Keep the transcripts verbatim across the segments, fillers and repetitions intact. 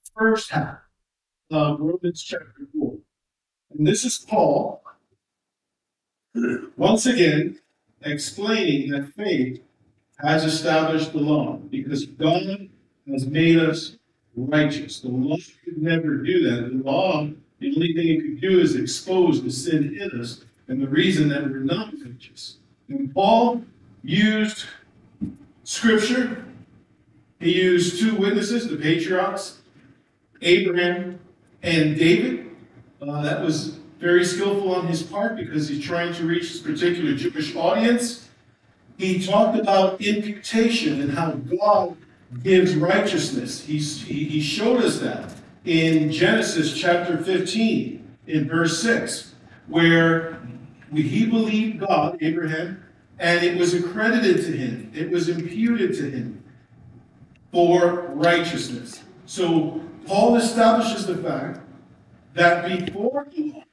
first half of Romans chapter four. And this is Paul once again explaining that faith has established the law because God has made us righteous. The law could never do that. The law, the only thing it could do is expose the sin in us and the reason that we're not righteous. And Paul used scripture. He used two witnesses, the patriarchs, Abraham and David. Uh, that was very skillful on his part because he's trying to reach this particular Jewish audience. He talked about imputation and how God gives righteousness. He's, he, he showed us that in Genesis chapter fifteen, in verse six, where he believed God, Abraham, and it was accredited to him. It was imputed to him for righteousness. So Paul establishes the fact that before the law,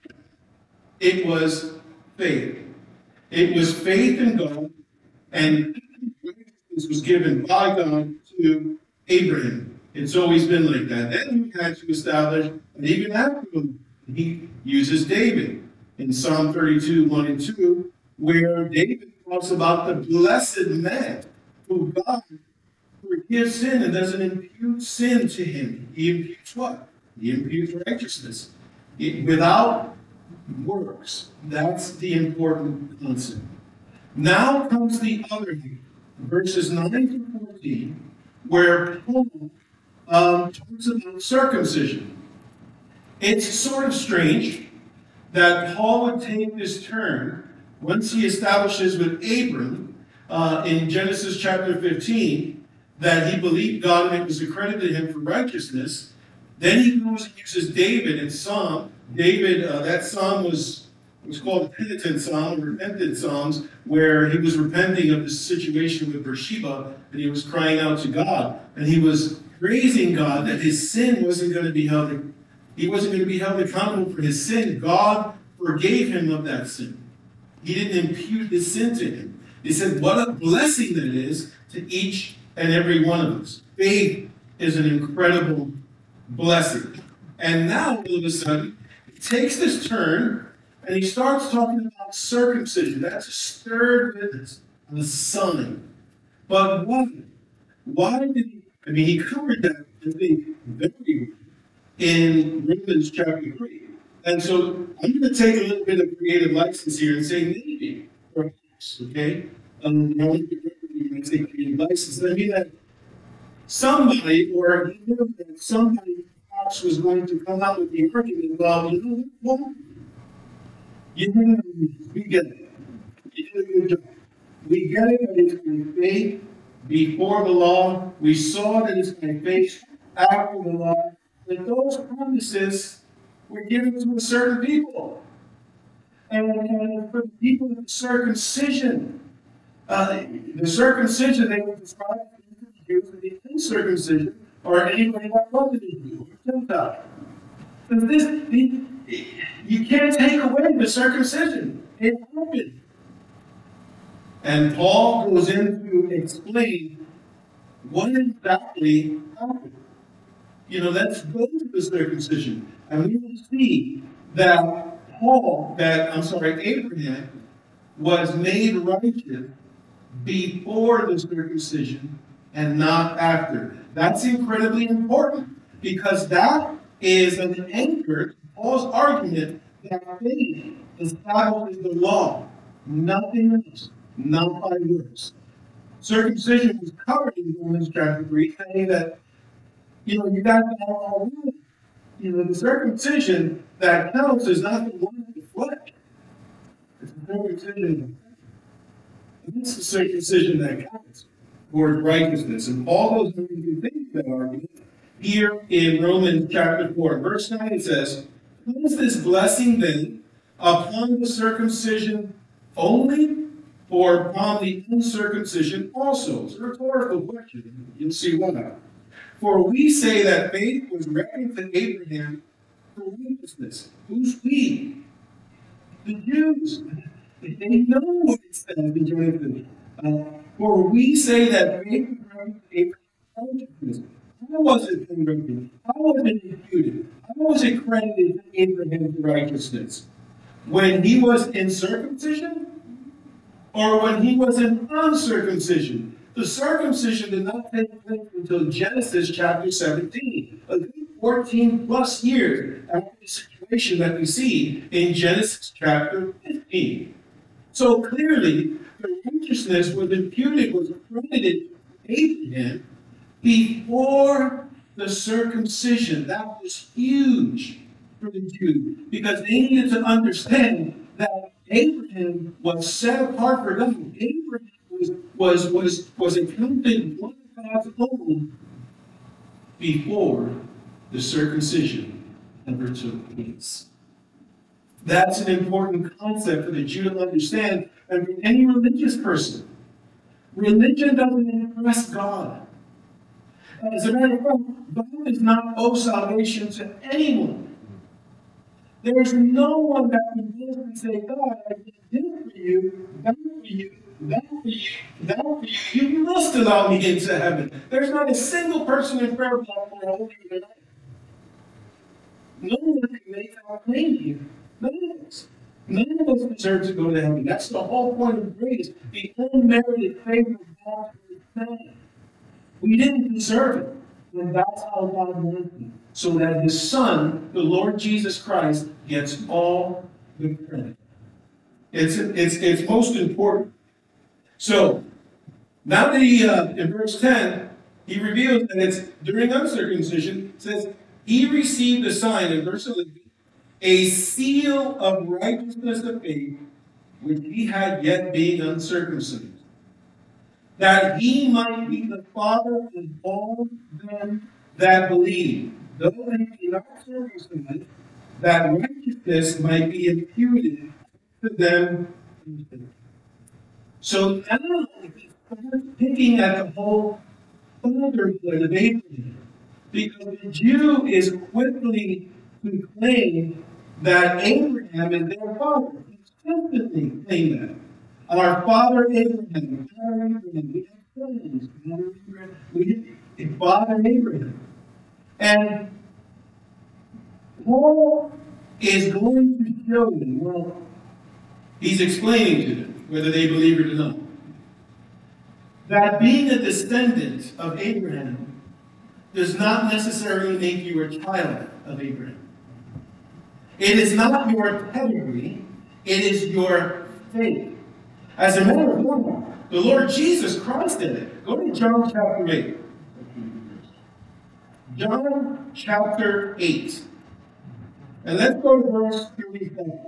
it was faith. It was faith in God, and this was given by God to Abraham. It's always been like that. Then he had to establish, and even after him, he uses David in Psalm thirty-two, one and two, where David talks about the blessed man who God forgives sin and doesn't impute sin to him. He imputes what? He imputes righteousness. It, without works. That's the important concept. Now comes the other thing, verses nine to fourteen, where Paul um, talks about circumcision. It's sort of strange that Paul would take this turn once he establishes with Abram uh, in Genesis chapter fifteen that he believed God and it was accredited to him for righteousness. Then he goes and uses David in Psalm. David, uh, that psalm was, was called the penitent psalm, repentant psalms, where he was repenting of the situation with Bathsheba, and he was crying out to God. And he was praising God that his sin wasn't going to be held, he wasn't going to be held accountable for his sin. God forgave him of that sin. He didn't impute his sin to him. He said, what a blessing that is to each and every one of us. Faith is an incredible blessing. And now, all of a sudden, he takes this turn and he starts talking about circumcision. That's a stirred witness, a sign. But why? Why did he? I mean, he covered that, I think, very well in Romans chapter three. And so I'm going to take a little bit of creative license here and say maybe, perhaps, okay? Um, I want to be when I say creative license. I mean that somebody, or he knew that somebody perhaps was going to come out with the argument, well, you know what? You know, we get it. You did a good job. We get it that it's by faith before the law. We saw that it's by faith after the law. That those promises were given to a certain people. And, and for the people of the circumcision, uh, the circumcision, they were described as the Jews, and the uncircumcision, or anybody that wasn't a Jew, or Gentile. But this, the, you can't take away the circumcision. It happened. And Paul goes in to explain what exactly happened. You know, let's go to the circumcision. And we will see that Paul, that, I'm sorry, Abraham, was made righteous before the circumcision and not after. That's incredibly important because that is an anchor to Paul's argument that faith establishes the law, nothing else, not by works. Circumcision was covered in Romans chapter three, saying that, you know, you got to all right. You know, the circumcision that counts is not the one of the flesh. It's the circumcision. It's the circumcision that counts for righteousness. And Paul goes into things that argument. Here in Romans chapter four, verse nine, it says, what is this blessing then upon the circumcision only, or upon the uncircumcision also? It's a rhetorical question. You'll see why. For we say that faith was reckoned to Abraham for righteousness. Who's we? The Jews. They know what it says in Genesis. Uh, for we say that faith was reckoned to Abraham for righteousness. was it convicted? How was it imputed? How was it credited to Abraham's righteousness? When he was in circumcision or when he was in uncircumcision? The circumcision did not take place until Genesis chapter seventeen, a good fourteen plus years after the situation that we see in Genesis chapter fifteen. So clearly, the righteousness was imputed, was credited to Abraham before the circumcision. That was huge for the Jews because they needed to understand that Abraham was set apart for God. Abraham was, was, was, was accounted one of God's own before the circumcision ever took place. That's an important concept for the Jew to understand and for any religious person. Religion doesn't impress God. As a matter of fact, God does not owe salvation to anyone. There is no one that can live and say, God, I did this for you, that for you, that for you, that for you. You must allow me into heaven. There's not a single person in prayer platform holding their life. No one can make that claim here. None of us. None of us deserve to go to heaven. That's the whole point of grace. The unmerited favor of God to man. We didn't deserve it. And that's how God wanted it. So that his Son, the Lord Jesus Christ, gets all the credit. It's, it's, it's most important. So, now that he, uh, in verse ten, he reveals that it's during uncircumcision, it says, he received a sign in verse eleven, a seal of righteousness of faith, which he had yet being uncircumcised, that he might be the father of all them that believe, though they be not circumcised, that righteousness might be imputed to them. So now he starts picking at the whole fatherhood of Abraham, because the Jew is quickly to claim that Abraham is their father. He consistently claim that. Our father Abraham, father Abraham, we have sons, father Abraham, we have father Abraham. And Paul is going to show them, well, he's explaining to them, whether they believe it or not, that being a descendant of Abraham does not necessarily make you a child of Abraham. It is not your pedigree, it is your faith. As a matter of fact, the Lord Jesus Christ did it. Go to John chapter eight. John chapter eight. And let's go to verse thirty-seven.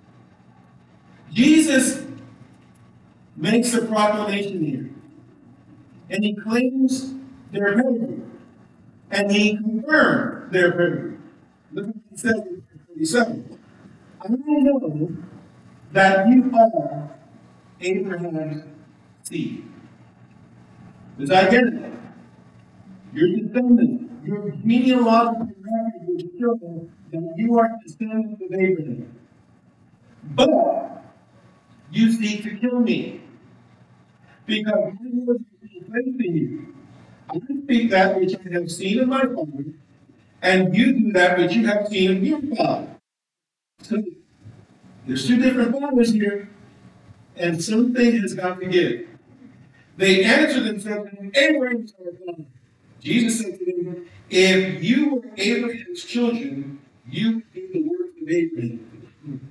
Jesus makes a proclamation here. And he claims their pedigree. And he confirmed their pedigree. Look at what he says in verse thirty-seven. I know that you are Abraham's seed. It's identical. Your descendants, your genealogical record will show that you are descendants of Abraham. But you seek to kill me, because my words are faith in you. I speak that which I have seen of my father, and you do that which you have seen of your father. So there's two different fathers here, and something has got to give. They answered and said, Abraham is our father. Jesus said to them, if you were Abraham's children, you would do the works of Abraham.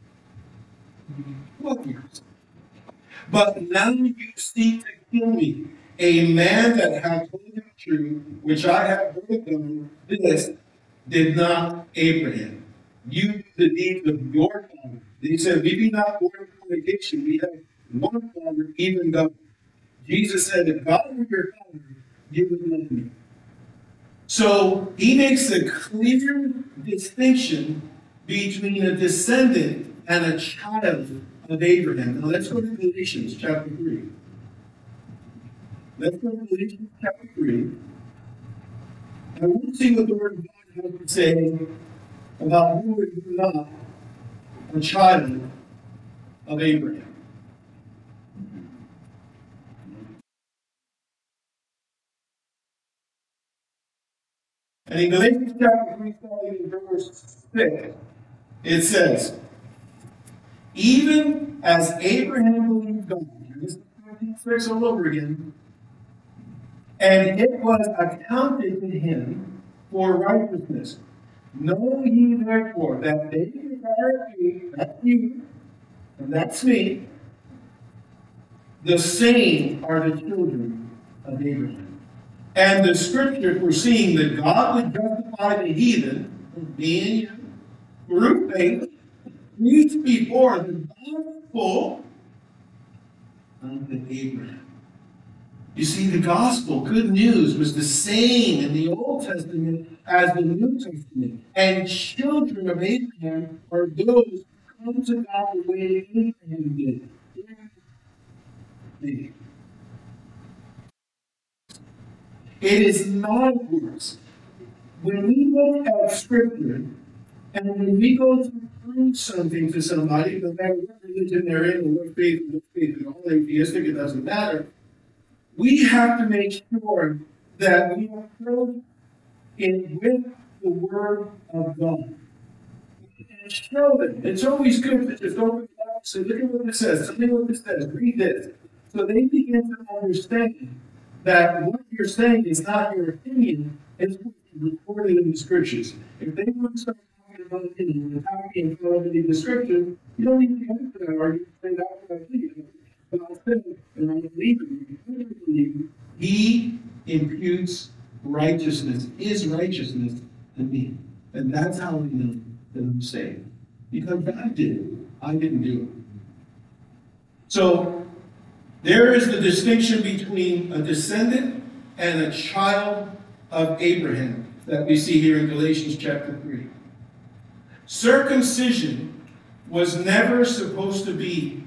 What years? But now you seek to kill me, a man that hath told you the truth, which I have heard of God. This did not Abraham. You do the deeds of your father. They said, we be not born of fornication. We have one father, even God. Jesus said, if God were your father, you would love me. So he makes a clear distinction between a descendant and a child of Abraham. Now let's go to Galatians chapter three. Let's go to Galatians chapter three. And we'll see what the Word of God has to say about who is not a child of Abraham. And in Galatians chapter three, starting in verse six, it says, even as Abraham believed God, and this is thirteen six all over again, and it was accounted to him for righteousness. Know ye therefore that they that are faith, that's you, and that's me, the same are the children of Abraham. And the scripture foreseeing that God would justify the heathen, me and you, through faith, preached before the gospel unto Abraham. You see, the gospel, good news, was the same in the Old Testament as the New Testament. And children of Abraham are those who come to God the way Abraham did. It is not works. When we look at Scripture, and when we go to prove something to somebody, no matter what religion they're in, or what faith, what faith, they're all atheistic, it doesn't matter. We have to make sure that we approach it with the Word of God. And show them. It's always good to just open it up and say, look at what this says, tell me what this says, read this. So they begin to understand that what you're saying is not your opinion, it's recorded in the Scriptures. If they want to start talking about opinion and talking and following in the Scripture, you don't need to go into that argument and say that's what I believe. But I said, and I believe it, he imputes righteousness, his righteousness to me. And that's how we know that I'm saved. Because God did it. I didn't do it. So, there is the distinction between a descendant and a child of Abraham that we see here in Galatians chapter three. Circumcision was never supposed to be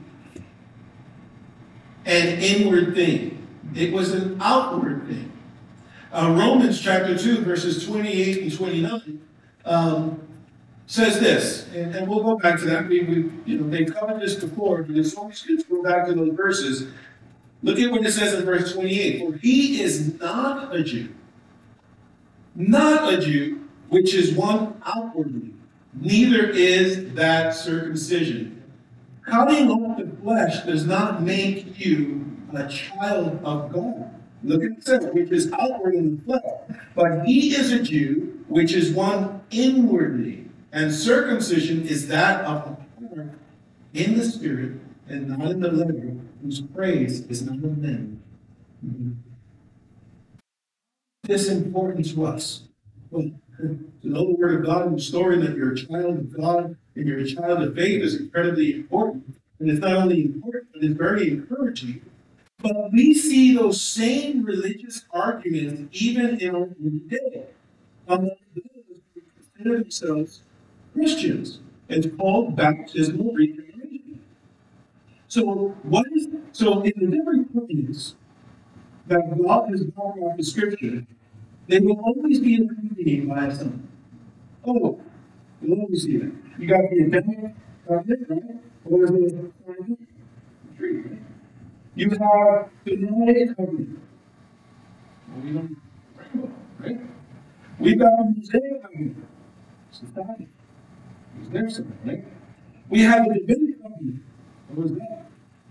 an inward thing. It was an outward thing. Uh, Romans chapter two, verses twenty-eight and twenty-nine um, says this, and, and we'll go back to that. We, we, you know, they covered this before, but it's always good to go back to those verses. Look at what it says in verse twenty-eight. For he is not a Jew, not a Jew, which is one outwardly, neither is that circumcision. Cutting off the flesh does not make you a child of God. Look at it says, which is outward in the flesh. But he is a Jew, which is one inwardly. And circumcision is that of the heart in the spirit and not in the letter, whose praise is not of men. Mm-hmm. This is important to us. Well, to know the Word of God and restoring that you're a child of God and you're a child of faith is incredibly important. And it's not only important, but it's very encouraging. But we see those same religious arguments even in our own day among those who consider themselves Christians. It's called baptismal regeneration. So what is so in the different covenants that God has brought out the Scripture, they will always be accompanied by something. Oh, you'll always see that. You got the Adamic covenant, right? What was the covenant? Tree, right? You have the Noahic covenant. Well, we don't rainbow, right? We've got the Mosaic covenant. Society. It's there something, right? We have the Davidic covenant. What was that?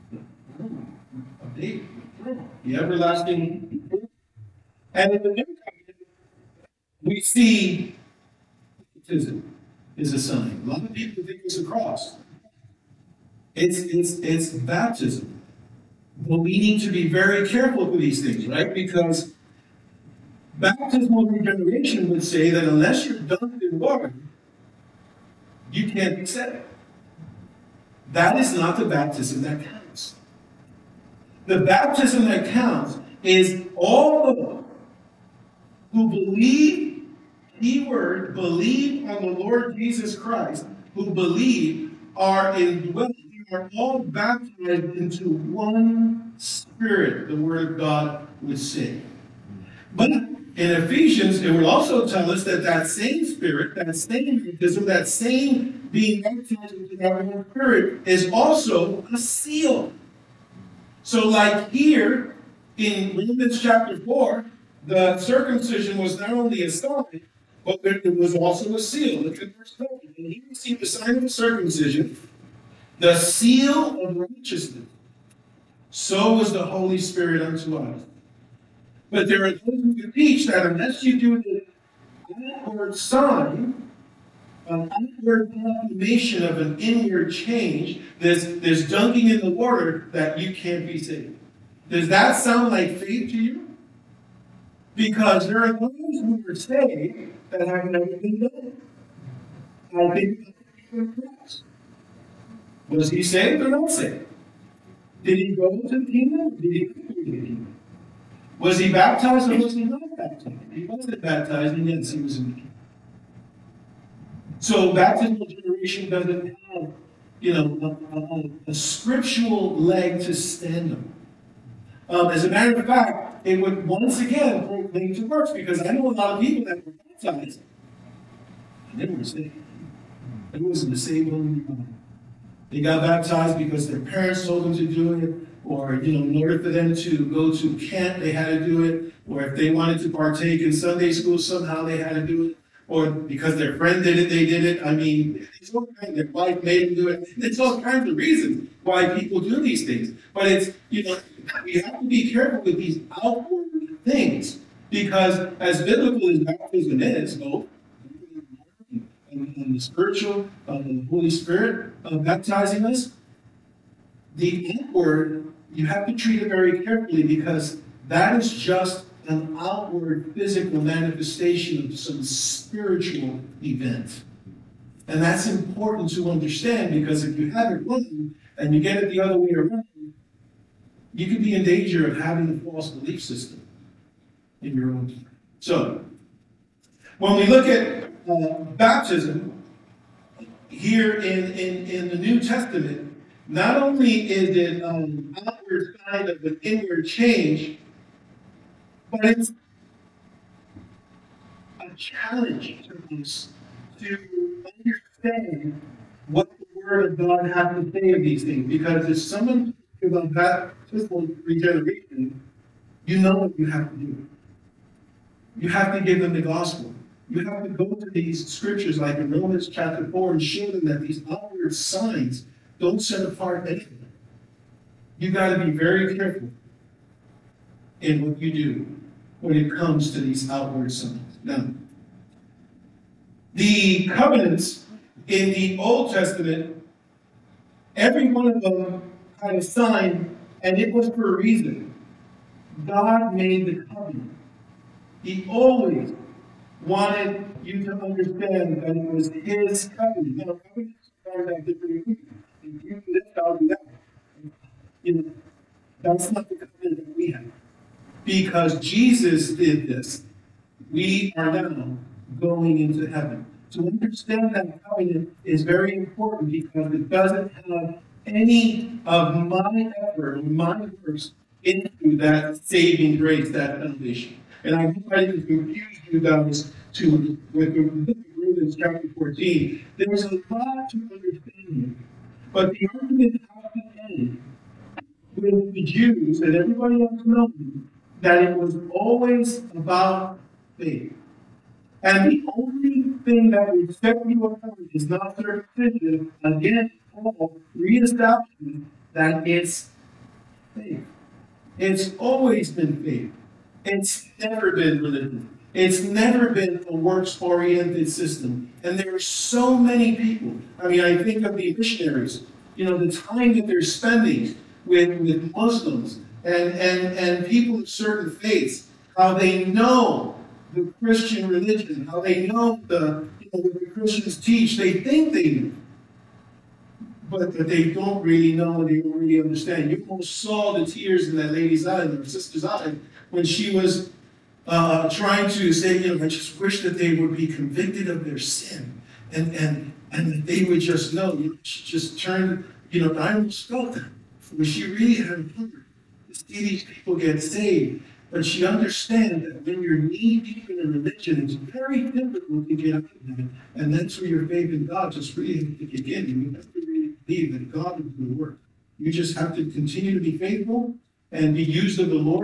Of David. The everlasting. And in the New Covenant, we see baptism is a sign. A lot of people think it's a cross. It's it's it's baptism. But we need to be very careful with these things, right? Because baptismal regeneration would say that unless you're dunked in water, you can't be saved. That is not the baptism that counts. The baptism that counts is all those who believe, keyword, believe on the Lord Jesus Christ, who believe are indwelt. We are all baptized into one spirit, the Word of God would say. But in Ephesians, it would also tell us that that same spirit, that same baptism, that same being baptized into that one spirit is also a seal. So like here in Romans chapter four, the circumcision was not only a sign, but it was also a seal. Look at verse twelve. And he received the sign of the circumcision, the seal of righteousness. So was the Holy Spirit unto us. But there are those who teach that unless you do the outward sign, an outward confirmation of an inward change, there's, there's dunking in the water, that you can't be saved. Does that sound like faith to you? Because there are those who are saved that have never been done. I think was he saved or not saved? Did he go to the kingdom? Did he go to the kingdom? Was he baptized or was he not baptized? He wasn't baptized, and yes, he was in the kingdom. So baptismal generation doesn't have, you know, a, a, a scriptural leg to stand on. Um, as a matter of fact, it would once again proclaim to works, because I know a lot of people that were baptized, and they were saved. It wasn't the same only one. They got baptized because their parents told them to do it, or, you know, in order for them to go to camp, they had to do it, or if they wanted to partake in Sunday school, somehow they had to do it, or because their friend did it, they did it. I mean, it's all kinds, their wife made them do it. It's all kinds of reasons why people do these things. But it's, you know, we have to be careful with these outward things, because as biblical as baptism is, both, and, and the spiritual, uh, the Holy Spirit uh, baptizing us, the inward, you have to treat it very carefully, because that is just an outward physical manifestation of some spiritual event. And that's important to understand, because if you have it wrong and you get it the other way around, you could be in danger of having a false belief system in your own time. So, when we look at uh, baptism here in, in, in the New Testament, not only is it an um, outward sign of an inward change, but it's a challenge to us to understand what the Word of God has to say of these things. Because if someone talks about baptismal regeneration, you know what you have to do. You have to give them the gospel. You have to go to these scriptures like in Romans chapter four and show them that these outward signs don't set apart anything. You got to be very careful in what you do when it comes to these outward signs. Now, the covenants in the Old Testament, every one of them had a sign, and it was for a reason. God made the covenant. He always wanted you to understand that it was His covenant. Now, covenants have different agreements. If you do this, I'll do that. You know, that's not the covenant that we have. Because Jesus did this, we are now going into heaven. To understand that covenant is very important, because it doesn't have any of my effort, my works into that saving grace, that foundation. And I hope I didn't confuse you guys to with Romans chapter fourteen. There's a lot to understand here. But the argument has to end with the Jews and everybody else knowing that it was always about faith. And the only thing that would set you apart is not circumcision. Again, Paul reestablishes that it's faith. It's always been faith. It's never been religion. It's never been a works-oriented system. And there are so many people. I mean, I think of the missionaries, you know, the time that they're spending with, with Muslims and, and, and people of certain faiths, how they know the Christian religion, how they know the, you know, what the Christians teach. They think they know, but that they don't really know and they don't really understand. You almost saw the tears in that lady's eye, in her sister's eye, when she was uh, trying to say, you know, I just wish that they would be convicted of their sin, and and and that they would just know. You know, she just turned, you know, I almost felt that. When she really had a heart to see these people get saved. But she understands that when you're knee deep in a religion, it's very difficult to get out of that. And that's where your faith in God just really has to kick in. You have to really believe that God is going to work. You just have to continue to be faithful and be used of the Lord.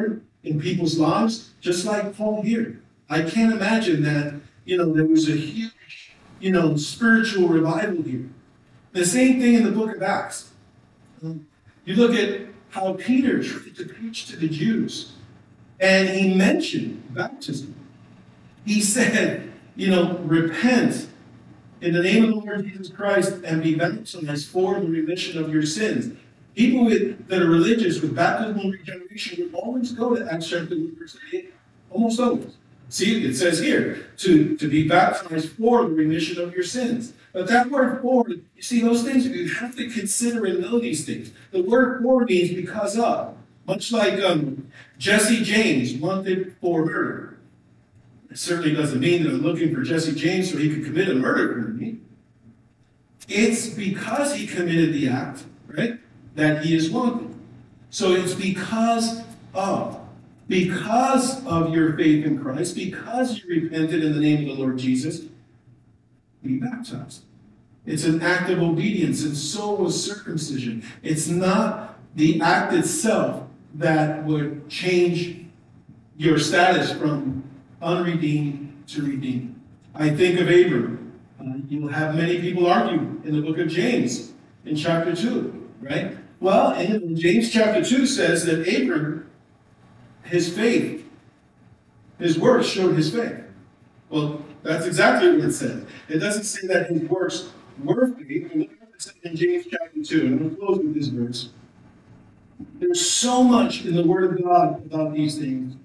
in people's lives, just like Paul here. I can't imagine that, you know, there was a huge, you know, spiritual revival here. The same thing in the book of Acts. Um, you look at how Peter tried to preach to the Jews, and he mentioned baptism. He said, you know, repent in the name of the Lord Jesus Christ and be baptized for the remission of your sins. People with, that are religious with baptismal regeneration would always go to Acts chapter one, verse eight. Almost always. See, it says here, to, to be baptized for the remission of your sins. But that word for, you see, those things, you have to consider and know these things. The word for means because of. Much like um, Jesse James wanted for murder. It certainly doesn't mean that I'm looking for Jesse James so he could commit a murder for me. It's because he committed the act, right, that he is wanted. So it's because of. Because of your faith in Christ, because you repented in the name of the Lord Jesus, be baptized. It's an act of obedience, and so was circumcision. It's not the act itself that would change your status from unredeemed to redeemed. I think of Abram. Uh, you'll have many people argue in the book of James in chapter two, right? Well, and James chapter two says that Abram, his faith, his works showed his faith. Well, that's exactly what it says. It doesn't say that his works were faith. Look at what it says in James chapter two, and I'm going to close with this verse. There's so much in the Word of God about these things.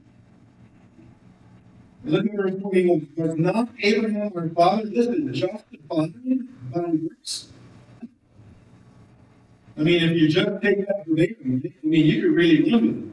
Look at verse twenty-one. Was not Abraham our father, listen, justified by works? I mean, if you just take that from Abraham, I mean, you could really live with it.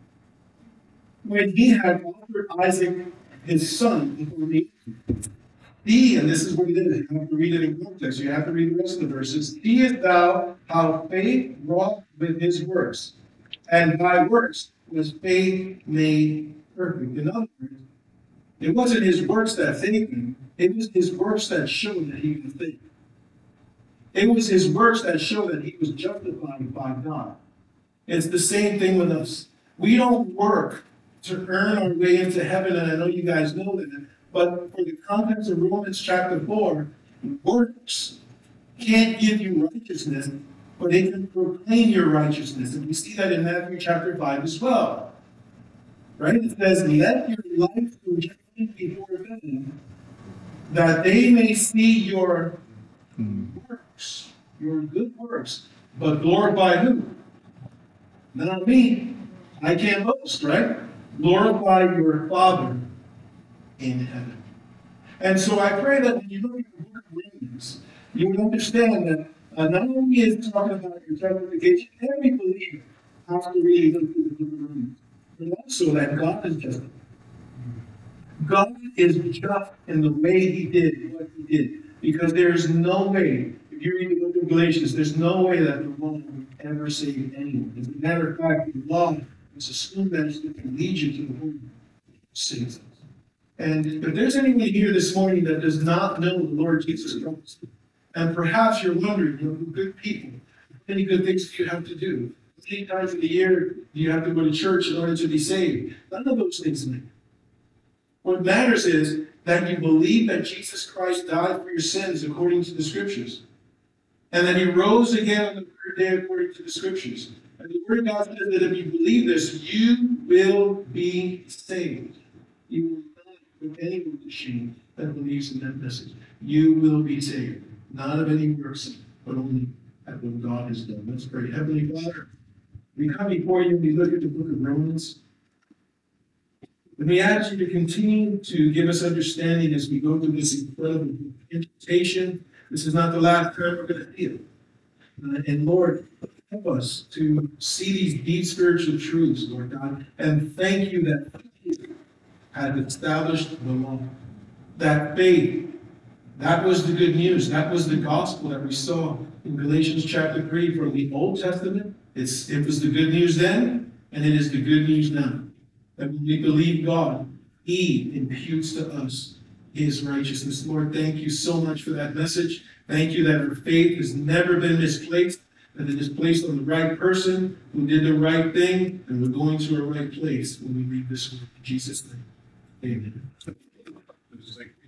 When he had offered Isaac, his son, before me, he, and this is what it is, you have to read it in context, you have to read the rest of the verses. Seest thou how faith wrought with his works, and by works was faith made perfect. In other words, it wasn't his works that saved him, it was his works that showed that he was saved. It was his works that showed that he was justified by God. It's the same thing with us. We don't work to earn our way into heaven, and I know you guys know that, but for the context of Romans chapter four, works can't give you righteousness, but it can proclaim your righteousness. And we see that in Matthew chapter five as well. Right? It says, let your life shine before them, that they may see your works, your good works, but glorify who? Not me. I can't boast, right? Glorify your Father in heaven. And so I pray that when you look at the book of Romans, you would understand that uh, not only is it talking about your justification, every believer has to really look through the book of Romans, but also that God is just. God is just in the way he did what he did, because there is no way, if you read the book of Galatians, there's no way that the law would ever save anyone. As a matter of fact, the law is a schoolmaster that can lead you to the home of saves us. And if there's anyone here this morning that does not know the Lord Jesus Christ, and perhaps you're wondering, you know, good people, how many good things do you have to do? How many times in the year do you have to go to church in order to be saved? None of those things matter. What matters is that you believe that Jesus Christ died for your sins according to the Scriptures, and that he rose again on the third day according to the Scriptures. And the Word of God says that if you believe this, you will be saved. You will not put anyone to shame that believes in that message. You will be saved, not of any works, but only at what God has done. Let's pray. Heavenly Father, we come before you and we look at the book of Romans. And we ask you to continue to give us understanding as we go through this incredible interpretation. This is not the last time we're going to see it. Uh, and Lord, help us to see these deep spiritual truths, Lord God, and thank you that you had established the law. That faith, that was the good news. That was the gospel that we saw in Galatians chapter three from the Old Testament. It's, it was the good news then, and it is the good news now. That when we believe God, he imputes to us his righteousness. Lord, thank you so much for that message. Thank you that our faith has never been misplaced. that it is placed on the right person who did the right thing, and we're going to a right place when we read this word. In Jesus' name, amen.